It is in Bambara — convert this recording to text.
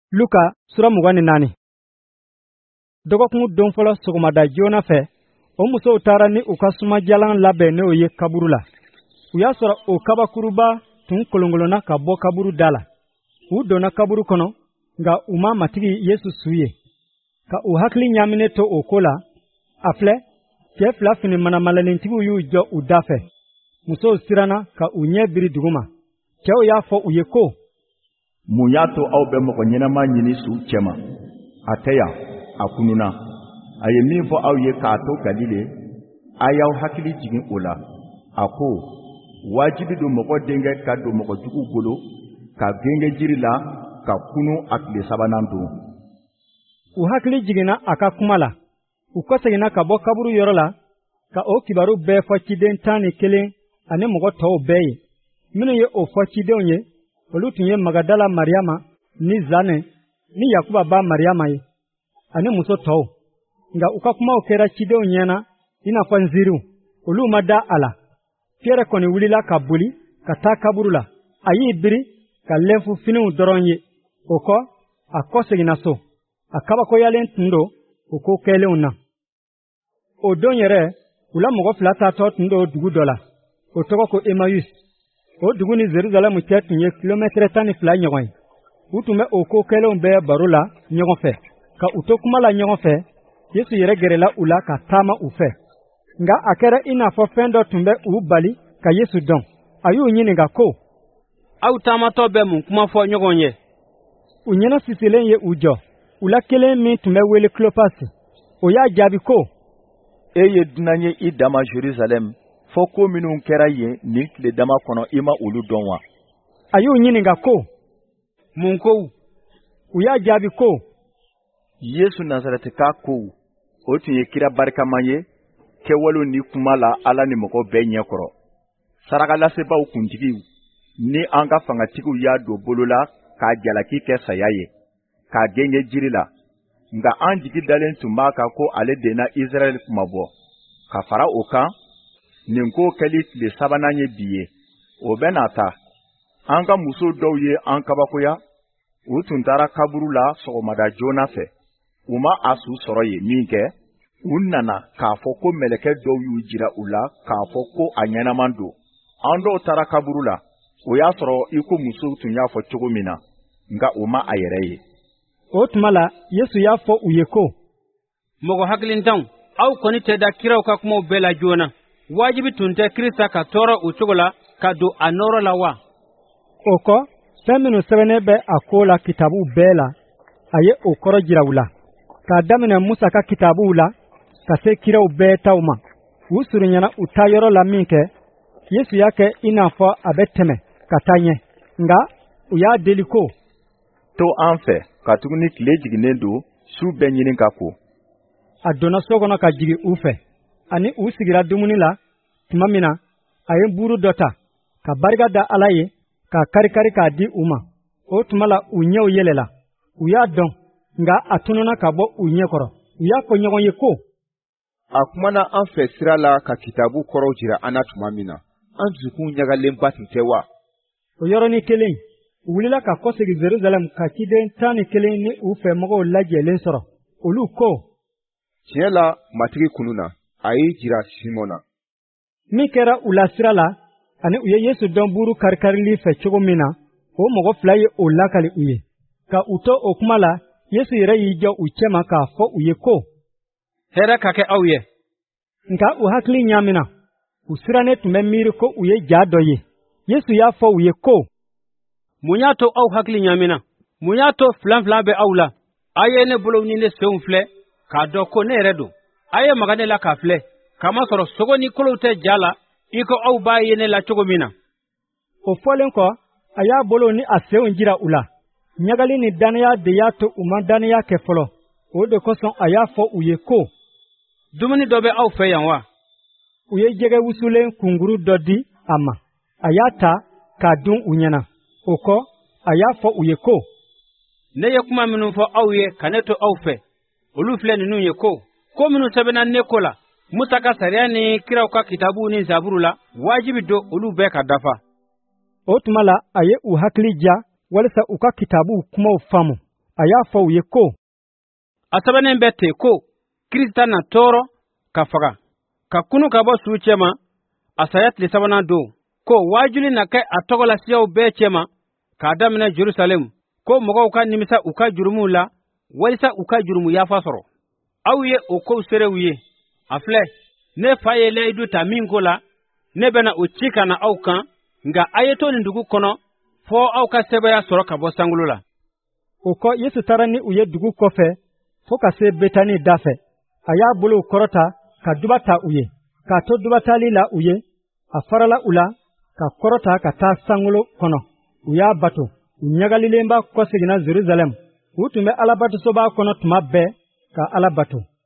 Luka sura 24. Dɔgɔkun don fɔlɔ sɔgɔmada joona fɛ, o musow taara ni u ka suma jalan labɛn n'o ye kaburu la. U y'a sɔrɔ o kabakuruba tun kolonkolonna ka bɔ kaburu da la. U donna kaburu kɔnɔ, nka u ma matigi Yesu su ye. Ka u hakili ɲaaminen to o ko la, a filɛ, cɛ fila fini manamalentigiw y'u jɔ u da fɛ. Musow siranna ka u ɲɛ biri duguma. Cɛw y'a fɔ u ye ko, mun y'a to aw bɛ mɔgɔ ɲɛnama ɲini su cɛ ma? A tɛ yan, a kununa. A ye min fɔ aw ye k'a to Galile, a y'aw hakili jigin o la. A ko, wajibi don mɔgɔ denkɛ ka don mɔgɔ jugu bolo, ka genge jiri la, ka kunu a tile sabanan don. U hakili jiginna a ka kuma la. U kɔseginna ka bɔ kaburu yɔrɔ la, ka o kibaru bɛɛ fɔ ciden 11 ani mɔgɔ tɔw bɛɛ ye. Minnu ye o fɔ cidenw ye, olu tun ye Magadala Mariama, ni Zane, ni Yakuba ba Mariama ye, ani muso tɔw. Nka u ka kumaw kɛra cidenw ɲɛna, i n'a fɔ nziriw. Olu ma da a la. Pierre kɔni wulila ka boli, ka taa kaburu la. A y'i biri, ka lɛnfu finiw dɔrɔn ye. O kɔ, a kɔ seginna so. A kabakoyalen tun don, o ko kɛlenw na. O don yɛrɛ, u la mɔgɔ fila taatɔ tun don dugu dɔ la. O tɔgɔ ko Emmaüs. O dugu ni Jerusalem cɛ tun ye kilomɛtɛrɛ 12 ɲɔgɔn ye. U tun bɛ o ko kɛlenw bɛɛ baro la ɲɔgɔn fɛ. Ka u to kuma la ɲɔgɔn fɛ, Yesu yɛrɛ gɛrɛla u la ka taama u fɛ. Nka a kɛra i n'a fɔ fɛn dɔ tun bɛ u bali ka Yesu dɔn. A y'u ɲininka ko, aw taamatɔ bɛ mun kuma fɔ ɲɔgɔn ye? U ɲɛna sisilen ye u jɔ. U la kelen min tun bɛ wele Clopas. O y'a jaabi ko, e ye dunan ye i dama Jerusalem, fɔ ko minnu kɛra yen nin tile dama kɔnɔ i ma olu dɔn wa? A y'u ɲininka ko, mun kow? U y'a jaabi ko, Yesu Nazaretika kow. O tun ye kira barikaman ye, kɛwalew ni kuma la Ala ni mɔgɔ bɛɛ ɲɛkɔrɔ. Sarakalasebaaw kuntigiw ni an ka fangatigiw y'a don bolo la k'a jalaki kɛ saya ye, k'a genge jiri la. Nka an jigi dalen tun b'a kan ko ale de na Israɛl kumabɔ. Ka fara o kan, nin ko kɛli tile sabanan ye bi ye. O bɛ na ta. An ka muso dɔw ye an kabakoya. U tun taara kaburu la sɔgɔmada joona fɛ. U ma a su sɔrɔ ye min kɛ, u nana k'a fɔ ko mɛlɛkɛ dɔw y'u jira u la k'a fɔ ko a ɲɛnaman don. An dɔw taara kaburu la. O y'a sɔrɔ i ko musow tun y'a fɔ cogo min na, nka o ma a yɛrɛ ye. O tuma la, Yesu y'a fɔ u ye ko, mɔgɔ hakilintanw, aw kɔni tɛ da kiraw ka kumaw bɛɛ la joona. Wajibi tun tɛ Kirista ka tɔɔrɔ o cogo la ka don a nɔɔrɔ la wa? O kɔ, fɛn minnu sɛbɛnnen bɛ a ko la kitabu bɛɛ la, a ye o kɔrɔ jira u la. K'a daminɛ Musa ka kitabuw la, ka se kiraw bɛɛ taw ma. U surunyana u taa yɔrɔ la min kɛ, Yesu y'a kɛ i n'a fɔ a bɛ tɛmɛ ka taa ɲɛ. Nka u y'a deli ko, to an fɛ, katuguni tile jiginnen don, su bɛɛ ɲini ka ko. A donna so kɔnɔ ka jigin u fɛ. Ani u sigira dumuni la, tuma min na, a ye buru dɔ ta, ka barika da Ala ye, k'a kari-kari k'a di u ma. O tuma la u ɲɛw yɛlɛla. U y'a dɔn, nka a tununa ka bɔ u ɲɛkɔrɔ. U y'a fɔ ɲɔgɔn ye ko, a kumana an fɛ sira la ka kitabu kɔrɔw jira an na tuma min na, an dusukun ɲagalenba tun tɛ wa? O yɔrɔnin kelen, u wulila ka kɔsegi Jerusalem ka ciden 11 ni u fɛ mɔgɔw lajɛlen sɔrɔ. Olu ko, tiɲɛ la, matigi kununa, a y'i jira Simɔn na. Min kɛra u la sira la, ani u ye Yesu dɔn buru kari-karili fɛ cogo min na, o mɔgɔ fila ye o lakali u ye. Ka u to o kuma la, Yesu yɛrɛ y'i jɔ u cɛma k'a fɔ u ye ko, hɛrɛ ka kɛ aw ye. Nka u hakili ɲaamina. U sirannen tun bɛ miiri ko u ye jaa dɔ ye. Yesu y'a fɔ u ye ko, mun y'a to aw hakili ɲaamina? Mun y'a to filan bɛ aw la? A ye ne bolow ni ne senw filɛ, k'a dɔn ko ne yɛrɛ don. A ye maga ne la k'a filɛ, kamasɔrɔ sogo ni kolow tɛ ja la, i ko aw b'a ye ne la cogo min na. O fɔlen kɔ, a y'a bolow ni a senw jira u la. Ɲagali ni dannaya de y'a to u ma dannaya kɛ fɔlɔ. O de kosɔn a y'a fɔ u ye ko, dumuni dɔ bɛ aw fɛ yan wa? U ye jɛgɛ wusulen kunguru dɔ di a ma. A y'a ta k'a dun u ɲɛna. O kɔ, a y'a fɔ u ye ko, ne ye kuma minnu fɔ aw ye ka ne to aw fɛ. Olu filɛ ninnu ye ko minnu sɛbɛnna ne ko la, Musa ka sariya ni kiraw ka kitabu ni zaburu la, wajibi don olu bɛɛ ka dafa. O tuma la, a ye u hakili ja walasa u ka kitabu kumaw faamu. a y'a fɔ u ye ko, a sɛbɛnnen bɛ ten ko Kirista na tɔɔrɔ ka faga ka kunu ka bɔ su cɛma a saya tile 3nan don, ko waajuli na kɛ a tɔgɔ la siyaw bɛɛ cɛma k'a daminɛ Jerusalem, ko mɔgɔw ka nimisa u ka jurumuw la walisa u ka jurumu yafa sɔrɔ. Aw ye o kow serew ye. A filɛ, ne fa ye layidu ta min ko la, ne bɛna o ci ka na aw kan, nka a ye to nin dugu kɔnɔ fɔ aw ka sɛbɛya sɔrɔ ka bɔ sankolo la. O kɔ Yesu taara ni u ye dugu kɔfɛ fo ka se Betani da fɛ. A y'a bolow kɔrɔta ka duba ta u ye, k'a to dubatali la u ye. A farala u la ka kɔrɔta ka taa sankolo kɔnɔ. U y'a bato. U ɲagalilenba kɔseginna Jerusalem. U tun bɛ Alabatosoba kɔnɔ tuma bɛɛ ka Ala bato.